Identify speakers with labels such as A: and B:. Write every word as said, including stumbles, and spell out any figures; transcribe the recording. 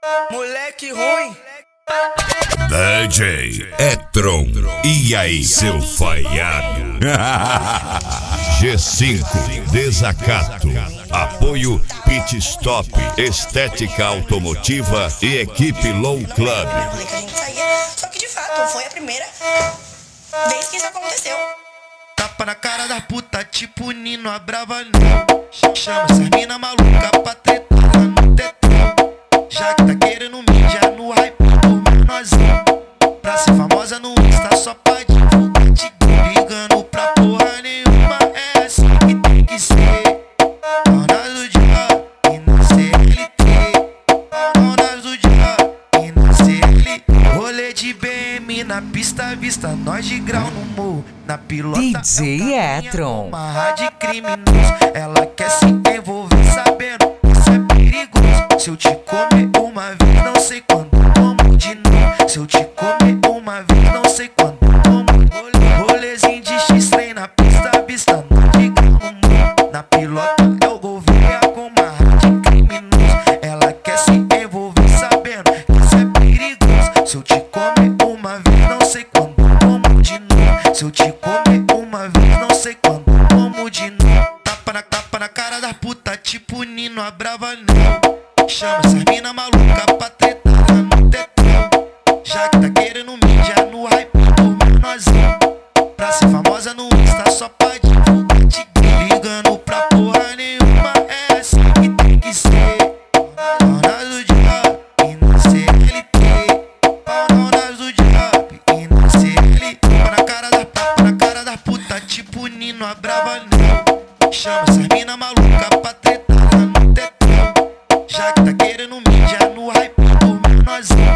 A: Moleque ruim.
B: D J Etron, e aí seu falhado? G cinco Desacato. Apoio Pit Stop, Estética Automotiva e Equipe Low Club.
C: Eu falei que a gente saía, só que de fato foi a primeira vez que isso aconteceu.
D: Tapa na cara da puta, tipo Nino, a brava não. Chama essas mina maluca pra tretar lá no tetão. Já que tá querendo mídia no hype do menorzinho. Pra ser famosa no Insta só pra divulgar, te ligando pra porra nenhuma. É assim que tem que ser. Dona do dia e na C L T. Dona do dia e na C L T. Rolê de B M na pista, vista nós de grau no morro. Na pilota
E: D J Etron,
D: uma rádio criminoso. Ela quer se envolver sabendo isso é perigoso. Se eu te comer uma vez, não sei quando como de novo. Se eu te comer uma vez, não sei quando como. Rolezinho de X-Trem na pista, vista nós de grau no morro. Na pilota eu Gouveia com uma rádio criminoso. Ela quer se envolver sabendo que isso é perigoso. Se eu te comer uma vez, não sei quando como de novo. Se eu te comer uma vez, não sei quando como de novo. Tapa na, tapa na cara da puta, tipo Nino, a brava não. Chama essas mina maluca pra tretar lá no tetão. Já que tá querendo mídia no hype do menorzinho. Pra ser famosa no Insta só pra divulgar, te ligando pra porra nenhuma. É assim que tem que ser. Dona do dia e na C L T. Dona do dia e na C L T. Tapa na cara da tapa na cara da puta, tipo Nino, a brava não. Chama essas mina maluca pra tretar lá no tetão. Já que tá querendo mídia no hype do menorzinho.